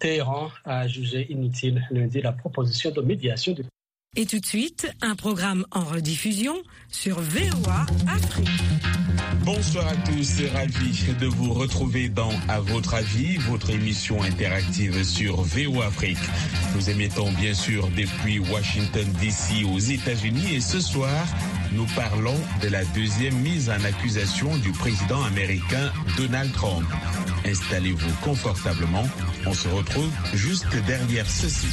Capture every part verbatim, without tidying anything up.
Téhéran a jugé inutile lundi la proposition de médiation de... Et tout de suite, un programme en rediffusion sur V O A Afrique. Bonsoir à tous, ravi de vous retrouver dans À votre avis, votre émission interactive sur V O A Afrique. Nous émettons bien sûr depuis Washington D C aux États-Unis et ce soir, nous parlons de la deuxième mise en accusation du président américain Donald Trump. Installez-vous confortablement, on se retrouve juste derrière ceci.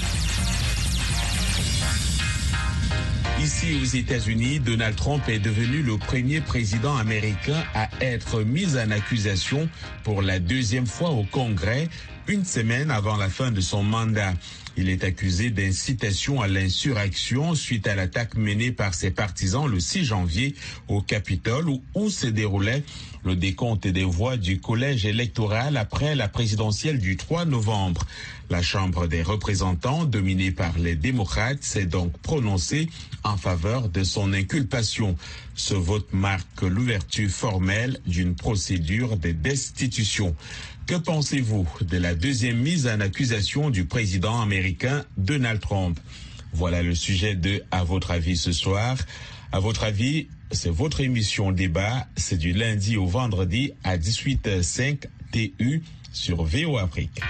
Ici aux États-Unis, Donald Trump est devenu le premier président américain à être mis en accusation pour la deuxième fois au Congrès, une semaine avant la fin de son mandat. Il est accusé d'incitation à l'insurrection suite à l'attaque menée par ses partisans le six janvier au Capitole où, où se déroulait le décompte des voix du collège électoral après la présidentielle du trois novembre. La Chambre des représentants, dominée par les démocrates, s'est donc prononcée en faveur de son inculpation. Ce vote marque l'ouverture formelle d'une procédure de destitution. Que pensez-vous de la deuxième mise en accusation du président américain Donald Trump? Voilà le sujet de À votre avis ce soir. À votre avis, c'est votre émission débat. C'est du lundi au vendredi à dix-huit heures cinq T U sur V O A Afrique.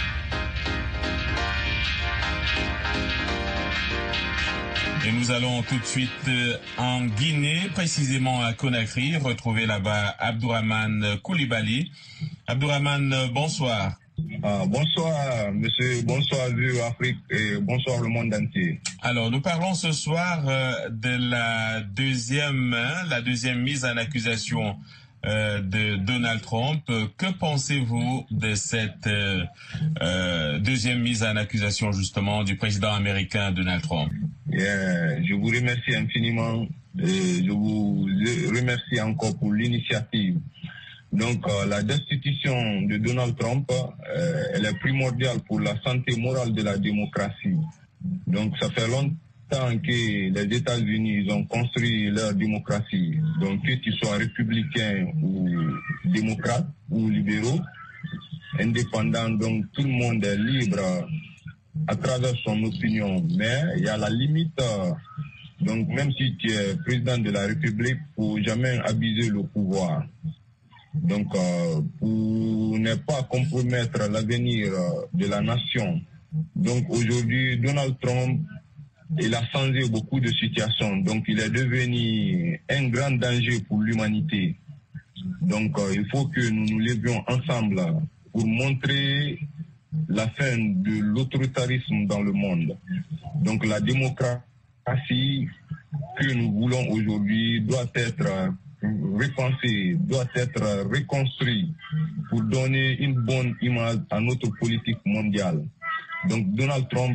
Et nous allons tout de suite en Guinée, précisément à Conakry, retrouver là-bas Abdourahmane Coulibaly. Abdourahmane, bonsoir. Ah, bonsoir, monsieur, bonsoir V O A Afrique et bonsoir le monde entier. Alors, nous parlons ce soir euh, de la deuxième, hein, la deuxième mise en accusation Euh, de Donald Trump. Que pensez-vous de cette euh, euh, deuxième mise en accusation justement du président américain Donald Trump? Yeah, je vous remercie infiniment et je vous remercie encore pour l'initiative. Donc euh, la destitution de Donald Trump, euh, elle est primordiale pour la santé morale de la démocratie. Donc ça fait longtemps que les États-Unis ont construit leur démocratie, donc que tu sois républicain ou démocrate ou libéraux, indépendant, donc tout le monde est libre à travers son opinion, mais il y a la limite, donc même si tu es président de la République, faut jamais abuser le pouvoir. Donc euh, pour ne pas compromettre l'avenir de la nation. Donc aujourd'hui, Donald Trump, il a changé beaucoup de situations, donc il est devenu un grand danger pour l'humanité. Donc euh, il faut que nous nous levions ensemble pour montrer la fin de l'autoritarisme dans le monde. Donc la démocratie que nous voulons aujourd'hui doit être repensée, doit être reconstruite pour donner une bonne image à notre politique mondiale. Donc Donald Trump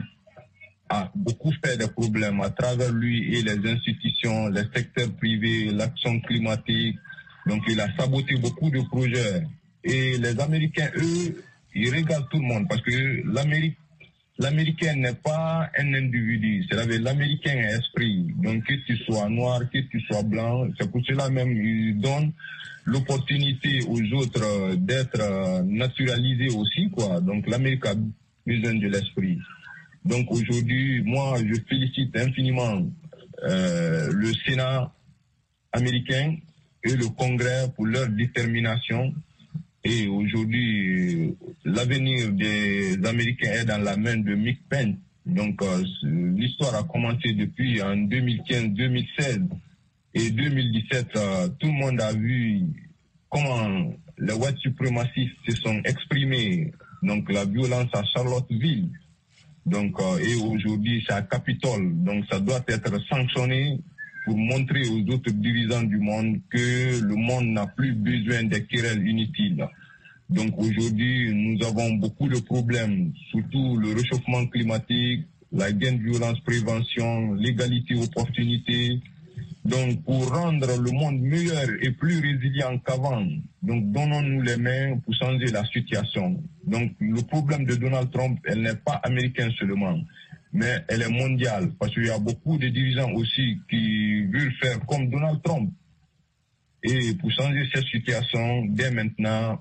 a beaucoup fait de problèmes à travers lui et les institutions, les secteurs privés, l'action climatique. Donc il a saboté beaucoup de projets. Et les Américains, eux, ils regardent tout le monde parce que l'Amérique, l'Américain n'est pas un individu. C'est-à-dire l'Américain est esprit. Donc que tu sois noir, que tu sois blanc, c'est pour cela même ils donnent l'opportunité aux autres d'être naturalisés aussi, quoi. Donc l'Amérique a besoin de l'esprit. Donc aujourd'hui, moi, je félicite infiniment euh, le Sénat américain et le Congrès pour leur détermination. Et aujourd'hui, l'avenir des Américains est dans la main de Mike Pence. Donc euh, l'histoire a commencé depuis en deux mille quinze deux mille seize et deux mille dix-sept. Euh, tout le monde a vu comment les white suprémacistes se sont exprimés. Donc la violence à Charlottesville. Donc, euh, et aujourd'hui, c'est à Capitole. Donc, ça doit être sanctionné pour montrer aux autres dirigeants du monde que le monde n'a plus besoin des querelles inutiles. Donc, aujourd'hui, nous avons beaucoup de problèmes, surtout le réchauffement climatique, la gain de violence prévention, l'égalité opportunité. Donc, pour rendre le monde meilleur et plus résilient qu'avant, donc donnons-nous les mains pour changer la situation. Donc, le problème de Donald Trump, elle n'est pas américaine seulement, mais elle est mondiale, parce qu'il y a beaucoup de dirigeants aussi qui veulent faire comme Donald Trump. Et pour changer cette situation, dès maintenant,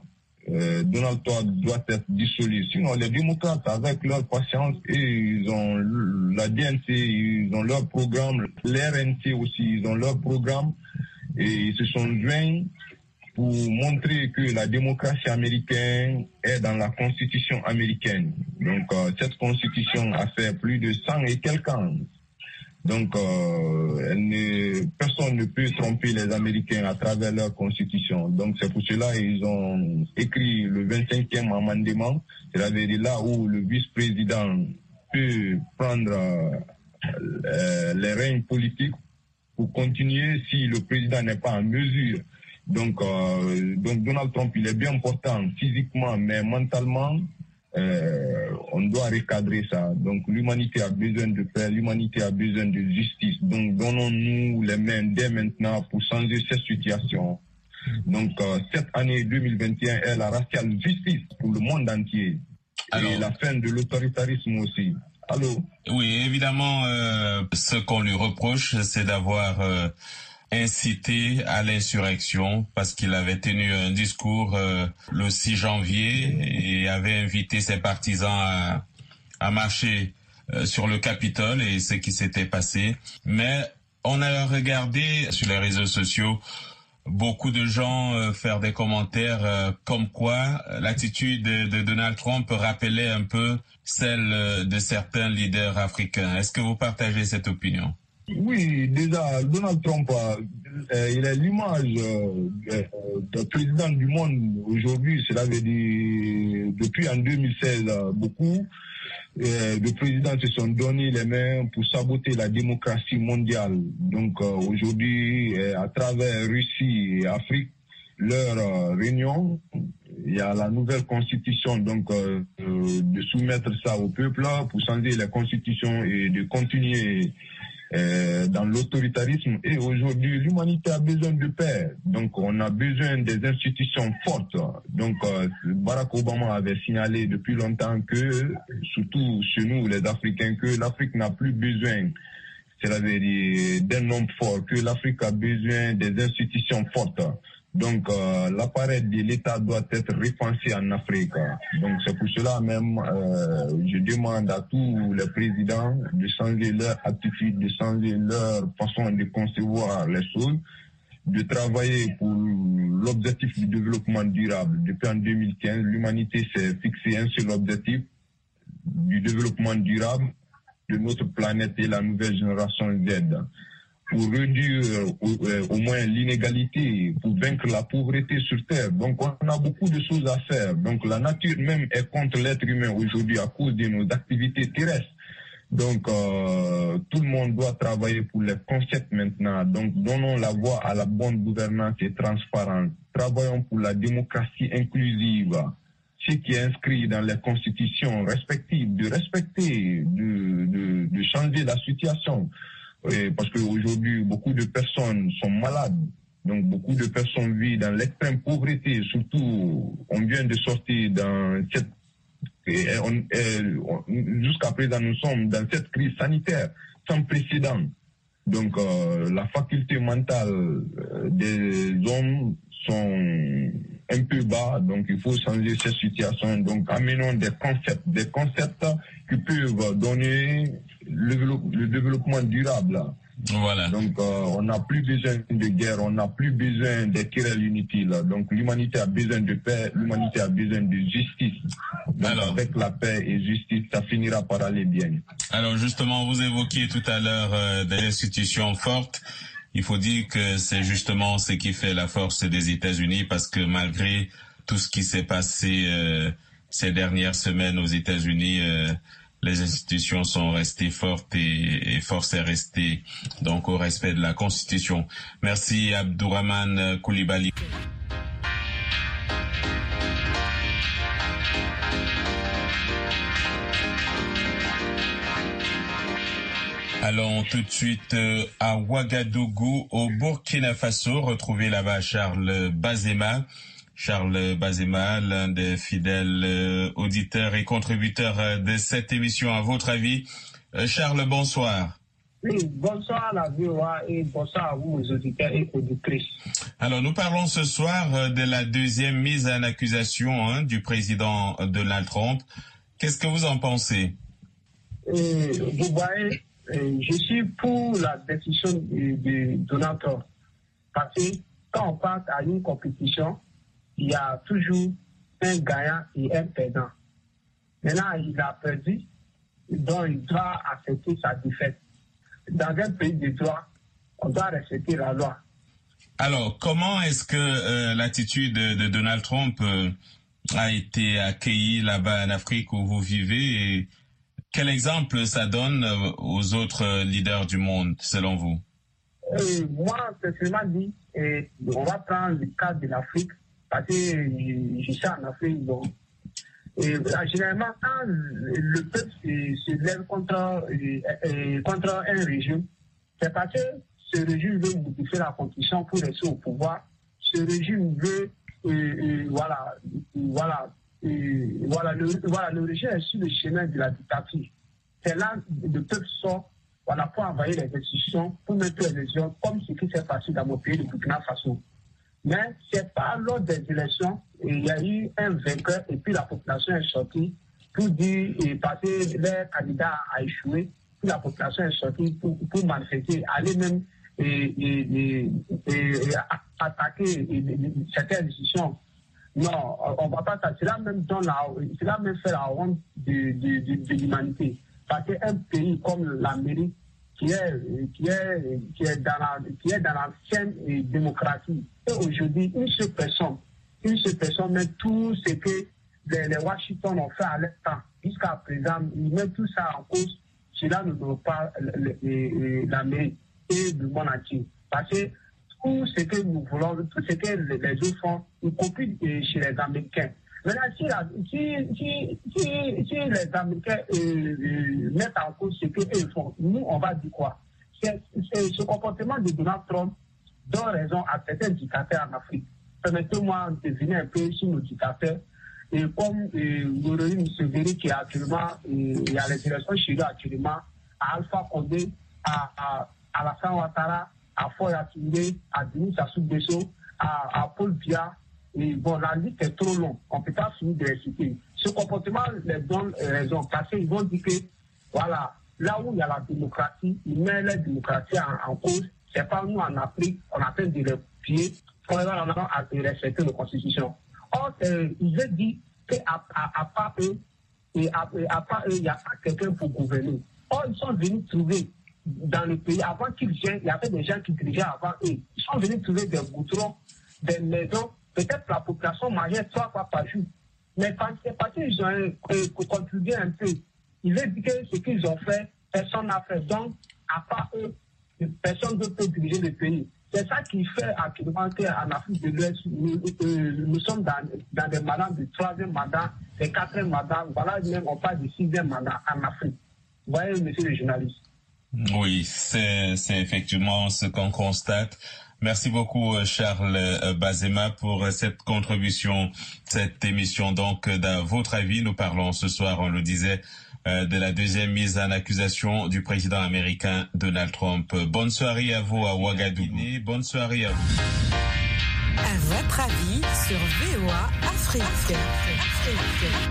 euh, Donald Trump doit être dissolu. Sinon, les démocrates, avec leur patience, et ils ont la D N C, ils ont leur programme, l'R N C aussi, ils ont leur programme, et ils se sont joints pour montrer que la démocratie américaine est dans la constitution américaine. Donc, euh, cette constitution a fait plus de cent et quelques ans. Donc, euh, elle ne, personne ne peut tromper les Américains à travers leur constitution. Donc, c'est pour cela qu'ils ont écrit le vingt-cinquième amendement, c'est-à-dire là où le vice-président peut prendre euh, les règnes politiques pour continuer si le président n'est pas en mesure. Donc, euh, donc, Donald Trump, il est bien important physiquement, mais mentalement, Euh, on doit recadrer ça. Donc l'humanité a besoin de paix, l'humanité a besoin de justice. Donc donnons-nous les mains dès maintenant pour changer cette situation. Donc euh, cette année deux mille vingt et un est la raciale justice pour le monde entier. Alors, et la fin de l'autoritarisme aussi. Allô? Oui, évidemment, euh, ce qu'on lui reproche, c'est d'avoir euh, incité à l'insurrection parce qu'il avait tenu un discours euh, le six janvier et avait invité ses partisans à, à marcher euh, sur le Capitole et ce qui s'était passé. Mais on a regardé sur les réseaux sociaux beaucoup de gens euh, faire des commentaires euh, comme quoi l'attitude de, de Donald Trump rappelait un peu celle de certains leaders africains. Est-ce que vous partagez cette opinion? Oui, déjà, Donald Trump, euh, il est l'image euh, de président du monde aujourd'hui. Cela veut dire, depuis en deux mille seize, beaucoup euh, de présidents se sont donné les mains pour saboter la démocratie mondiale. Donc euh, aujourd'hui, euh, à travers Russie et Afrique, leur euh, réunion, il y a la nouvelle constitution, donc euh, euh, de soumettre ça au peuple pour changer la constitution et de continuer Euh, dans l'autoritarisme. Et aujourd'hui, l'humanité a besoin de paix. Donc, on a besoin des institutions fortes. Donc, euh, Barack Obama avait signalé depuis longtemps que, surtout chez nous, les Africains, que l'Afrique n'a plus besoin, c'est-à-dire d'un homme fort, que l'Afrique a besoin des institutions fortes. Donc, euh, l'appareil de l'État doit être repensé en Afrique. Donc, c'est pour cela même, euh, je demande à tous les présidents de changer leur attitude, de changer leur façon de concevoir les choses, de travailler pour l'objectif du développement durable. Depuis en deux mille quinze, l'humanité s'est fixé un seul objectif du développement durable de notre planète et la nouvelle génération Z, pour réduire au, euh, au moins l'inégalité, pour vaincre la pauvreté sur Terre. Donc on a beaucoup de choses à faire. Donc la nature même est contre l'être humain aujourd'hui à cause de nos activités terrestres. Donc euh, tout le monde doit travailler pour les concepts maintenant. Donc donnons la voie à la bonne gouvernance et transparence. Travaillons pour la démocratie inclusive. Ce qui est inscrit dans les constitutions respectives, de respecter, de, de, de changer la situation. Et parce qu'aujourd'hui, beaucoup de personnes sont malades. Donc, beaucoup de personnes vivent dans l'extrême pauvreté. Surtout, on vient de sortir dans cette... Jusqu'à présent, nous sommes dans cette crise sanitaire sans précédent. Donc, euh, la faculté mentale des hommes sont un peu bas, donc il faut changer cette situation. Donc, amenons des concepts, des concepts qui peuvent donner le, le développement durable. Voilà. Donc, euh, on n'a plus besoin de guerre, on n'a plus besoin de querelles inutiles. Donc, l'humanité a besoin de paix, l'humanité a besoin de justice. Donc, alors, avec la paix et justice, ça finira par aller bien. Alors, justement, vous évoquiez tout à l'heure euh, des institutions fortes. Il faut dire que c'est justement ce qui fait la force des États-Unis, parce que malgré tout ce qui s'est passé euh, ces dernières semaines aux États-Unis, euh, les institutions sont restées fortes et, et force est restée donc au respect de la Constitution. Merci Abdourahmane Coulibaly. Allons tout de suite à Ouagadougou, au Burkina Faso, retrouver là-bas Charles Bazema. Charles Bazema, l'un des fidèles auditeurs et contributeurs de cette émission. À votre avis, Charles, bonsoir. Oui, bonsoir à la V O A et bonsoir à vous, aux auditeurs et auditrices. Alors, nous parlons ce soir de la deuxième mise en accusation hein, du président Donald Trump. Qu'est-ce que vous en pensez? Et, vous voyez, je suis pour la décision de, de Donald Trump. Parce que quand on passe à une compétition, il y a toujours un gagnant et un perdant. Maintenant, il a perdu, donc il doit accepter sa défaite. Dans un pays de droit, on doit respecter la loi. Alors, comment est-ce que euh, l'attitude de Donald Trump euh, a été accueillie là-bas en Afrique où vous vivez et quel exemple ça donne euh, aux autres leaders du monde, selon vous? euh, Moi, personnellement dit, et on va prendre le cas de l'Afrique, parce que je, je suis en Afrique, donc. Et, généralement, quand le peuple se, se lève contre, et, contre un régime, c'est parce que ce régime veut modifier la constitution pour rester au pouvoir. Ce régime veut, et, et, voilà, et, voilà, et, voilà, le, voilà, le régime est sur le chemin de la dictature. C'est là que le peuple sort voilà, pour envoyer les institutions, pour mettre les élections, comme ce qui s'est passé dans mon pays, le Burkina Faso. Mais c'est pas lors des élections, il y a eu un vainqueur et puis la population est sortie pour dire, et parce que les candidats a échoué, puis la population est sortie pour, pour manifester, aller même et, et, et, et, et attaquer certaines décisions. Non, on ne va pas ça. C'est là même dans la, c'est là même faire la honte de, de, de, de l'humanité. Parce qu'un pays comme l'Amérique, qui est, qui est, qui est dans la, qui est dans l'ancienne démocratie. Et aujourd'hui, une seule personne, une seule personne met tout ce que les, les Washington ont fait à l'instant, jusqu'à présent, ils mettent tout ça en cause. Cela ne doit pas l'Amérique et le monde entier. Parce que tout ce que nous voulons, tout ce que les, les autres font, y compris chez les Américains. Maintenant, si, la, si, si, si, si les Américains euh, euh, mettent en cause ce qu'ils font, nous, on va dire quoi? C'est, c'est ce comportement de Donald Trump donne raison à certains dictateurs en Afrique. Permettez-moi de venir un peu sur nos dictateurs. Et comme Laurent Museveni qui est actuellement, il y a les élections chez lui actuellement, à Alpha Condé, à, à, à Alassane Ouattara, à Foya Touré, à Denis Sassou Nguesso, à, à Paul Biya. Et bon, la liste est trop longue. On ne peut pas finir de les citer. Ce comportement les donne raison parce qu'ils vont dire que, voilà, là où il y a la démocratie, ils mettent la démocratie en, en cause. C'est pas nous en Afrique, on a fait de les pieds, on a à respecter nos constitutions. Or, euh, ils ont dit qu'à à, à part eux, et à, à part eux, il n'y a pas quelqu'un pour gouverner. Or, ils sont venus trouver dans le pays, avant qu'ils viennent, il y avait des gens qui dirigeaient avant eux. Ils sont venus trouver des goudrons, des maisons. Peut-être la population mangeait trois fois par jour. Mais parce, parce qu'ils ont euh, contribué un peu, ils veulent dire que ce qu'ils ont fait, personne n'a fait. Donc, à part eux, personne ne peut diriger le pays. C'est ça qui fait actuellement qu'en Afrique de l'Ouest, nous, euh, nous sommes dans, dans des mandats de troisième mandat, de quatrième mandat, voilà, même on parle de sixième mandat en Afrique. Vous voyez, monsieur le journaliste. Oui, c'est, c'est effectivement ce qu'on constate. Merci beaucoup Charles Bazema pour cette contribution, cette émission. Donc, dans votre avis, nous parlons ce soir, on le disait, de la deuxième mise en accusation du président américain Donald Trump. Bonne soirée à vous à Ouagadougou. Bonne soirée à vous. À votre avis sur V O A Afrique. Afrique.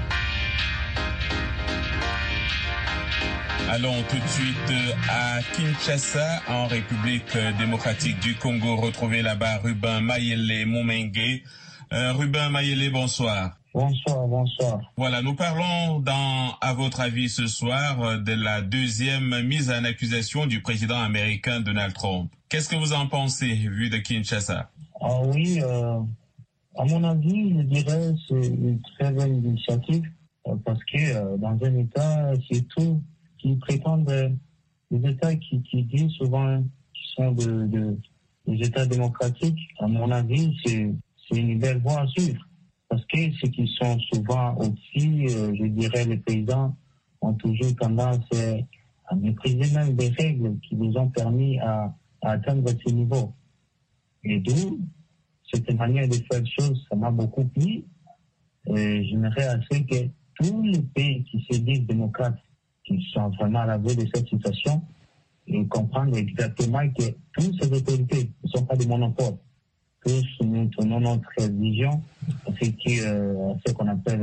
Allons tout de suite à Kinshasa, en République démocratique du Congo. Retrouver là-bas Ruben Mayele Moumengue. Euh, Ruben Mayele, bonsoir. Bonsoir, bonsoir. Voilà, nous parlons dans, à votre avis ce soir, de la deuxième mise en accusation du président américain Donald Trump. Qu'est-ce que vous en pensez, vu de Kinshasa? Ah oui, euh, à mon avis, je dirais que c'est une très bonne initiative, euh, parce que euh, dans un État, c'est tout qui prétendent euh, les États qui, qui disent souvent qu'ils sont de, de, des États démocratiques. À mon avis, c'est, c'est une belle voie à suivre. Parce que ceux qui sont souvent aussi, euh, je dirais, les présidents ont toujours tendance euh, à mépriser même des règles qui nous ont permis à, à atteindre ce niveau. Et d'où, cette manière de faire les choses, ça m'a beaucoup plu. Et j'aimerais assez que tous les pays qui se disent démocrates, qui sont vraiment à la veille de cette situation, et comprendre exactement que toutes ces autorités ne sont pas des monopoles. Tous nous tenons notre vision, ce qui, euh, ce qu'on appelle